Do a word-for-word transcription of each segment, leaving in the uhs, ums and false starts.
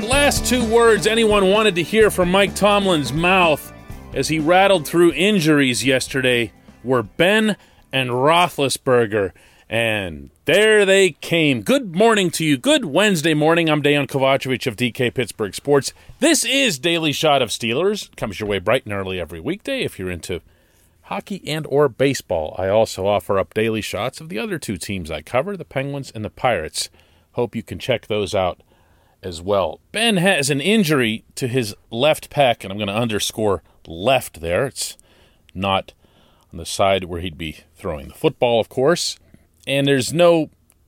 last two words anyone wanted to hear from Mike Tomlin's mouth as he rattled through injuries yesterday were Ben and Roethlisberger. And there they came. Good morning to you. Good Wednesday morning. I'm Dejan Kovacevic of D K Pittsburgh Sports. This is Daily Shot of Steelers. Comes your way bright and early every weekday if you're into hockey and or baseball. I also offer up daily shots of the other two teams I cover, the Penguins and the Pirates. Hope you can check those out as well. Ben has an injury to his left pec, and I'm going to underscore left there. It's not on the side where he'd be throwing the football, of course. And there's no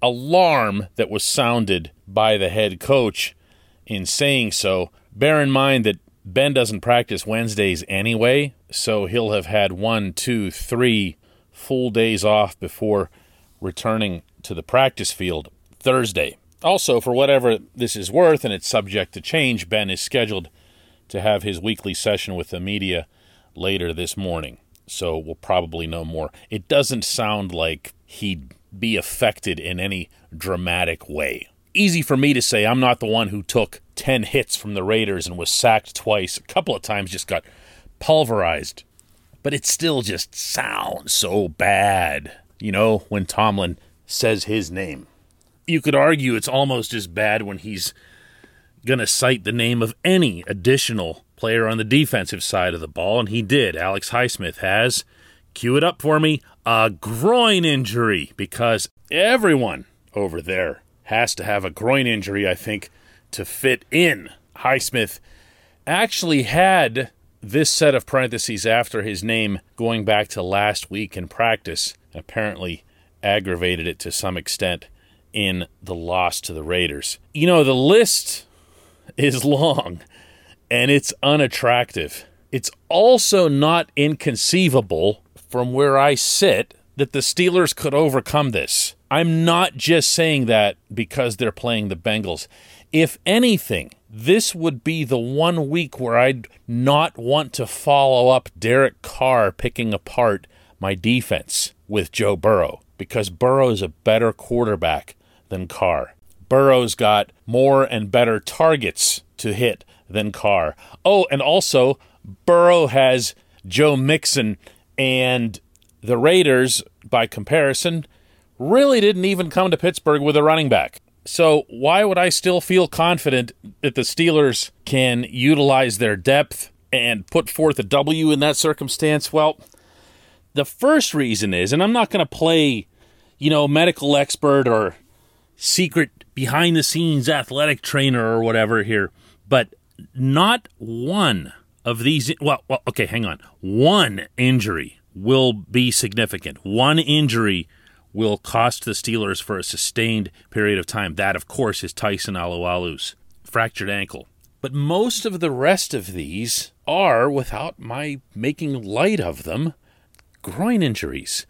alarm that was sounded by the head coach in saying so. Bear in mind that Ben doesn't practice Wednesdays anyway, so he'll have had one, two, three full days off before returning to the practice field Thursday. Also, for whatever this is worth, and it's subject to change, Ben is scheduled to have his weekly session with the media later this morning, so we'll probably know more. It doesn't sound like he'd be affected in any dramatic way. Easy for me to say. I'm not the one who took ten hits from the Raiders and was sacked twice. A couple of times just got pulverized. But it still just sounds so bad, you know, when Tomlin says his name. You could argue it's almost as bad when he's going to cite the name of any additional player on the defensive side of the ball, and he did. Alex Highsmith has, cue it up for me, a groin injury, because everyone over there has to have a groin injury, I think, to fit in. Highsmith actually had this set of parentheses after his name going back to last week in practice, apparently aggravated it to some extent in the loss to the Raiders. You know, the list is long, and it's unattractive. It's also not inconceivable from where I sit that the Steelers could overcome this. I'm not just saying that because they're playing the Bengals. If anything, this would be the one week where I'd not want to follow up Derek Carr picking apart my defense with Joe Burrow, because Burrow's a better quarterback than Carr. Burrow's got more and better targets to hit than Carr. Oh, and also, Burrow has Joe Mixon, and the Raiders, by comparison, really didn't even come to Pittsburgh with a running back. So why would I still feel confident that the Steelers can utilize their depth and put forth a W in that circumstance? Well, the first reason is, and I'm not going to play, you know, medical expert or secret behind-the-scenes athletic trainer or whatever here, but not one of these, well, well, okay, hang on. One injury will be significant. One injury will cost the Steelers for a sustained period of time. That, of course, is Tyson Alualu's fractured ankle. But most of the rest of these are, without my making light of them, groin injuries,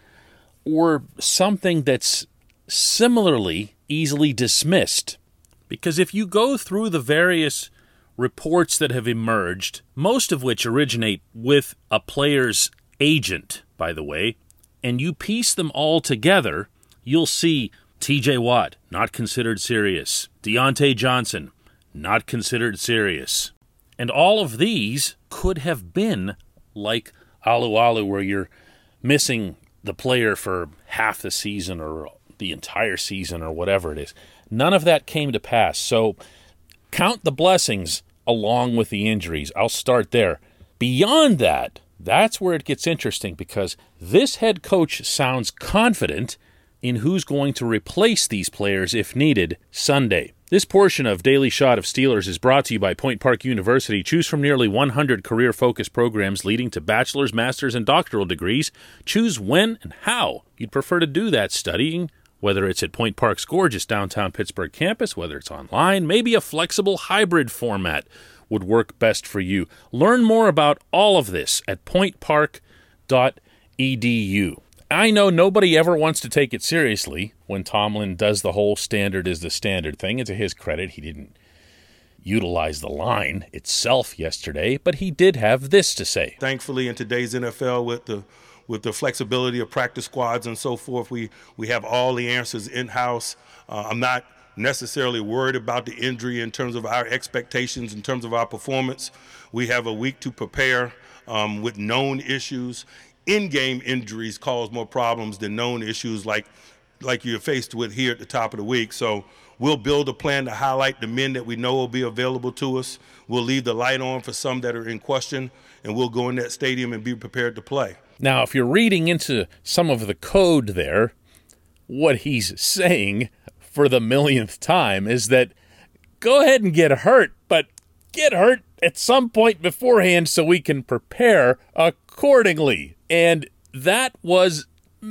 or something that's similarly easily dismissed. Because if you go through the various reports that have emerged, most of which originate with a player's agent, by the way, and you piece them all together, you'll see T J Watt, not considered serious. Deontay Johnson, not considered serious. And all of these could have been like Alualu, where you're missing the player for half the season or the entire season or whatever it is. None of that came to pass. So count the blessings along with the injuries. I'll start there. Beyond that, that's where it gets interesting, because this head coach sounds confident in who's going to replace these players if needed Sunday. This portion of Daily Shot of Steelers is brought to you by Point Park University. Choose from nearly one hundred career-focused programs leading to bachelor's, master's, and doctoral degrees. Choose when and how you'd prefer to do that studying, whether it's at Point Park's gorgeous downtown Pittsburgh campus, whether it's online, maybe a flexible hybrid format would work best for you. Learn more about all of this at point park dot e d u. I know nobody ever wants to take it seriously when Tomlin does the whole standard is the standard thing. And to his credit, he didn't utilize the line itself yesterday, but he did have this to say. Thankfully, in today's N F L, with the with the flexibility of practice squads and so forth, we, we have all the answers in-house. Uh, I'm not necessarily worried about the injury in terms of our expectations, in terms of our performance. We have a week to prepare um, with known issues. In-game injuries cause more problems than known issues like like you're faced with here at the top of the week. So we'll build a plan to highlight the men that we know will be available to us. We'll leave the light on for some that are in question, and we'll go in that stadium and be prepared to play. Now, if you're reading into some of the code there, what he's saying for the millionth time is that go ahead and get hurt, but get hurt at some point beforehand so we can prepare accordingly. And that was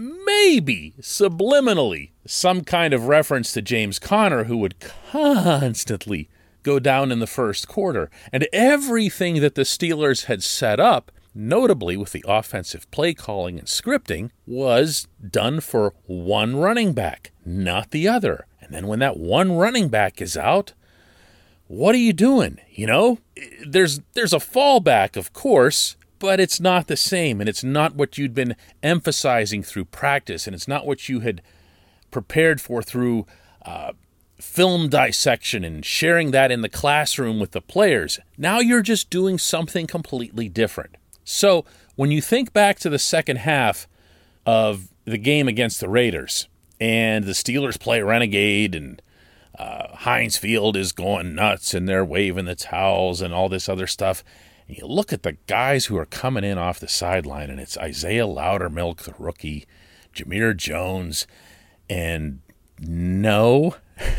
maybe subliminally some kind of reference to James Conner, who would constantly go down in the first quarter. And everything that the Steelers had set up, notably with the offensive play calling and scripting, was done for one running back, not the other. And then when that one running back is out, what are you doing? You know, there's there's a fallback, of course, but it's not the same, and it's not what you'd been emphasizing through practice, and it's not what you had prepared for through uh, film dissection and sharing that in the classroom with the players. Now you're just doing something completely different. So when you think back to the second half of the game against the Raiders, and the Steelers play Renegade, and uh, Heinz Field is going nuts, and they're waving the towels and all this other stuff, and you look at the guys who are coming in off the sideline, and it's Isaiah Loudermilk, the rookie, Jameer Jones, and no,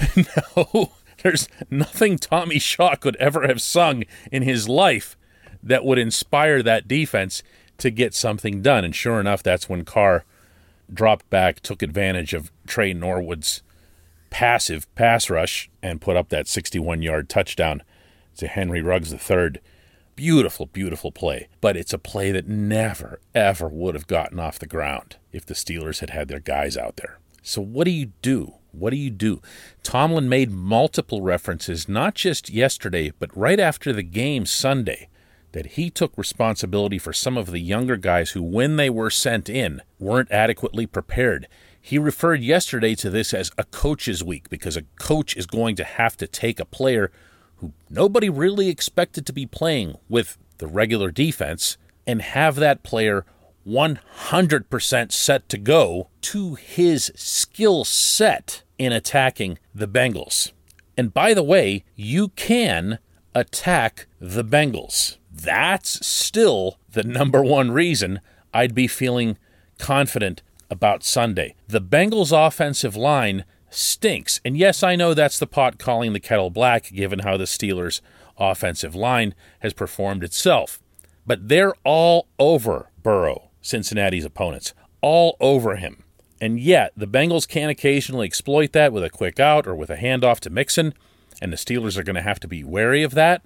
no, there's nothing Tommy Shaw could ever have sung in his life that would inspire that defense to get something done. And sure enough, that's when Carr dropped back, took advantage of Trey Norwood's passive pass rush, and put up that sixty-one-yard touchdown to Henry Ruggs the third. Beautiful, beautiful play. But it's a play that never, ever would have gotten off the ground if the Steelers had had their guys out there. So what do you do? What do you do? Tomlin made multiple references, not just yesterday, but right after the game Sunday, that he took responsibility for some of the younger guys who, when they were sent in, weren't adequately prepared. He referred yesterday to this as a coach's week, because a coach is going to have to take a player who nobody really expected to be playing with the regular defense and have that player one hundred percent set to go to his skill set in attacking the Bengals. And by the way, you can attack the Bengals. That's still the number one reason I'd be feeling confident about Sunday. The Bengals' offensive line stinks. And yes, I know that's the pot calling the kettle black, given how the Steelers' offensive line has performed itself. But they're all over Burrow, Cincinnati's opponents, all over him. And yet, the Bengals can occasionally exploit that with a quick out or with a handoff to Mixon, and the Steelers are going to have to be wary of that.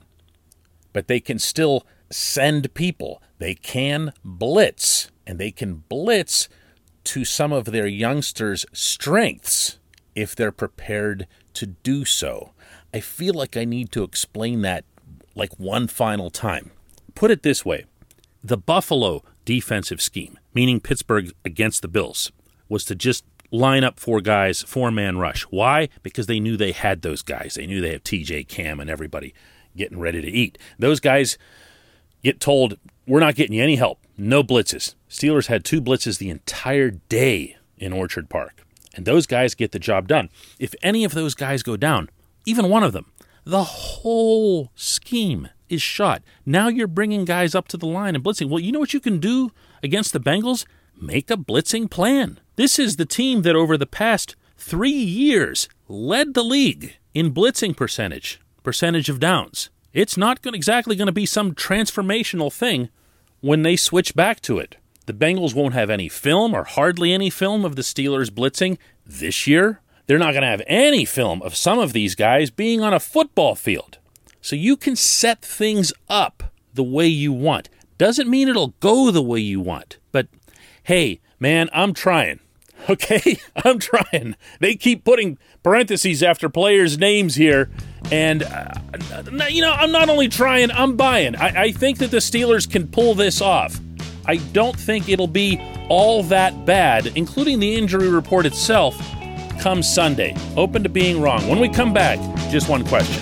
But they can still send people. They can blitz, and they can blitz to some of their youngsters' strengths if they're prepared to do so. I feel like I need to explain that like one final time. Put it this way. The Buffalo defensive scheme, meaning Pittsburgh against the Bills, was to just line up four guys, four-man rush. Why? Because they knew they had those guys. They knew they have T J, Cam, and everybody getting ready to eat. Those guys get told, we're not getting you any help. No blitzes. Steelers had two blitzes the entire day in Orchard Park. And those guys get the job done. If any of those guys go down, even one of them, the whole scheme is shot. Now you're bringing guys up to the line and blitzing. Well, you know what you can do against the Bengals? Make a blitzing plan. This is the team that over the past three years led the league in blitzing percentage, percentage of downs. It's not going exactly going to be some transformational thing when they switch back to it. The Bengals won't have any film or hardly any film of the Steelers blitzing this year. They're not going to have any film of some of these guys being on a football field. So you can set things up the way you want. Doesn't mean it'll go the way you want. But, hey, man, I'm trying. Okay? I'm trying. They keep putting parentheses after players' names here. And, uh, you know, I'm not only trying, I'm buying. I, I think that the Steelers can pull this off. I don't think it'll be all that bad, including the injury report itself. come Sunday. Open to being wrong. When we come back, just one question.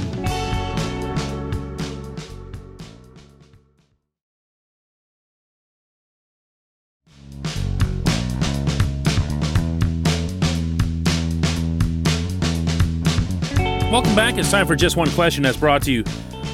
Welcome back. It's time for Just One Question, as brought to you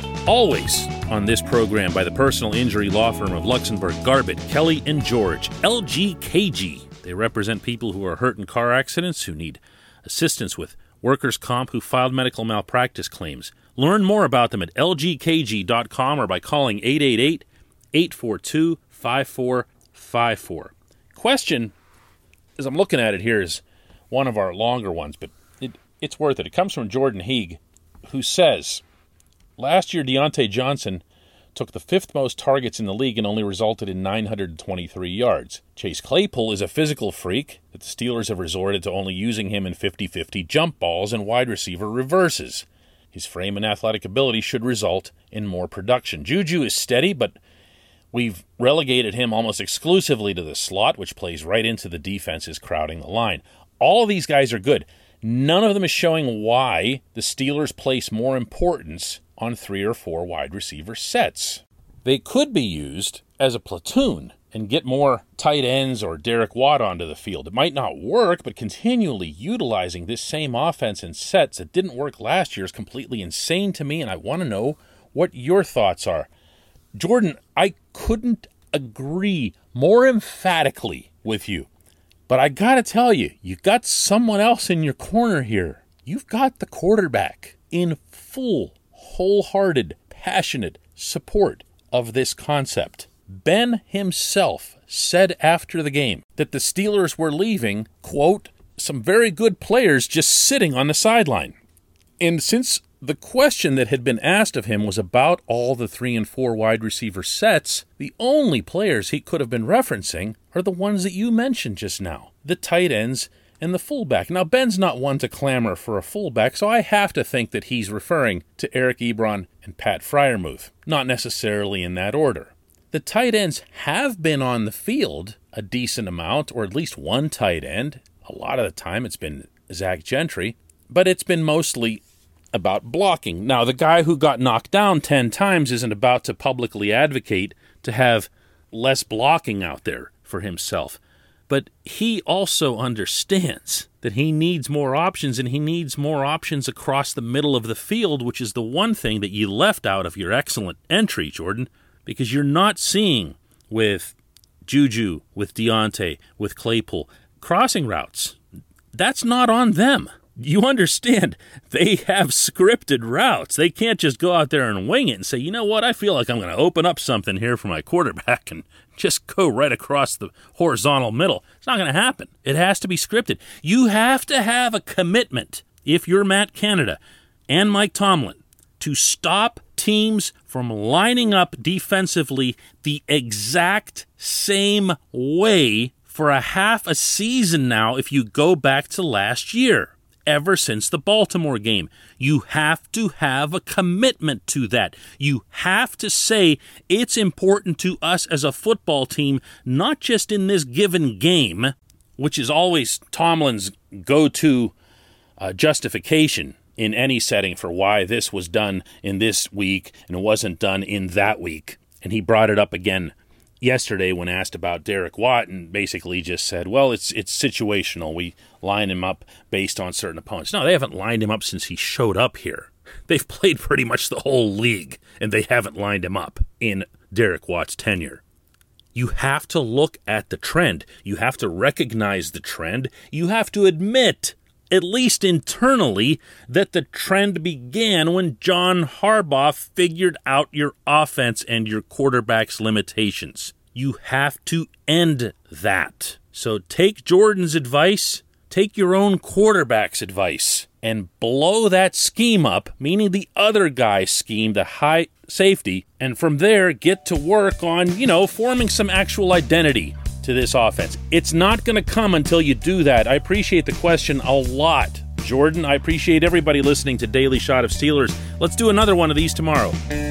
always on this program by the personal injury law firm of Luxembourg, Garbett, Kelly, and George, L G K G. They represent people who are hurt in car accidents, who need assistance with workers' comp, who filed medical malpractice claims. Learn more about them at L G K G dot com or by calling eight eight eight, eight four two, five four five four. Question, as I'm looking at it here, is one of our longer ones, but it, it's worth it. It comes from Jordan Heeg, who says, last year Deontay Johnson took the fifth most targets in the league and only resulted in nine hundred twenty-three yards. Chase Claypool is a physical freak that the Steelers have resorted to only using him in fifty-fifty jump balls and wide receiver reverses. His frame and athletic ability should result in more production. Juju is steady, but we've relegated him almost exclusively to the slot, which plays right into the defenses crowding the line. All of these guys are good. None of them is showing why the Steelers place more importance on three or four wide receiver sets. They could be used as a platoon and get more tight ends or Derek Watt onto the field. It might not work, but continually utilizing this same offense in sets that didn't work last year is completely insane to me, and I want to know what your thoughts are. Jordan, I couldn't agree more emphatically with you, but I got to tell you, you got someone else in your corner here. You've got the quarterback in full wholehearted, passionate support of this concept. Ben himself said after the game that the Steelers were leaving, quote, some very good players just sitting on the sideline. And since the question that had been asked of him was about all the three and four wide receiver sets, the only players he could have been referencing are the ones that you mentioned just now, the tight ends and the fullback. Now, Ben's not one to clamor for a fullback, so I have to think that he's referring to Eric Ebron and Pat Freiermuth, not necessarily in that order. The tight ends have been on the field a decent amount, or at least one tight end. A lot of the time it's been Zach Gentry, but it's been mostly about blocking. Now, the guy who got knocked down ten times isn't about to publicly advocate to have less blocking out there for himself. But he also understands that he needs more options, and he needs more options across the middle of the field, which is the one thing that you left out of your excellent entry, Jordan, because you're not seeing with Juju, with Deontay, with Claypool, crossing routes. That's not on them. You understand, they have scripted routes. They can't just go out there and wing it and say, you know what, I feel like I'm going to open up something here for my quarterback and just go right across the horizontal middle. It's not going to happen. It has to be scripted. You have to have a commitment, if you're Matt Canada and Mike Tomlin, to stop teams from lining up defensively the exact same way for a half a season now if you go back to last year. Ever since the Baltimore game. You have to have a commitment to that. You have to say it's important to us as a football team, not just in this given game, which is always Tomlin's go-to uh, justification in any setting for why this was done in this week and it wasn't done in that week. And he brought it up again yesterday when asked about Derek Watt, and basically just said, well, it's it's situational. We line him up based on certain opponents. No, they haven't lined him up since he showed up here. They've played pretty much the whole league, and they haven't lined him up in Derek Watt's tenure. You have to look at the trend. You have to recognize the trend. You have to admit, at least internally, that the trend began when John Harbaugh figured out your offense and your quarterback's limitations. You have to end that. So take Jordan's advice, take your own quarterback's advice, and blow that scheme up, meaning the other guy's scheme, the high safety, and from there get to work on, you know, forming some actual identity to this offense. It's not going to come until you do that. I appreciate the question a lot, Jordan. I appreciate everybody listening to Daily Shot of Steelers. Let's do another one of these tomorrow.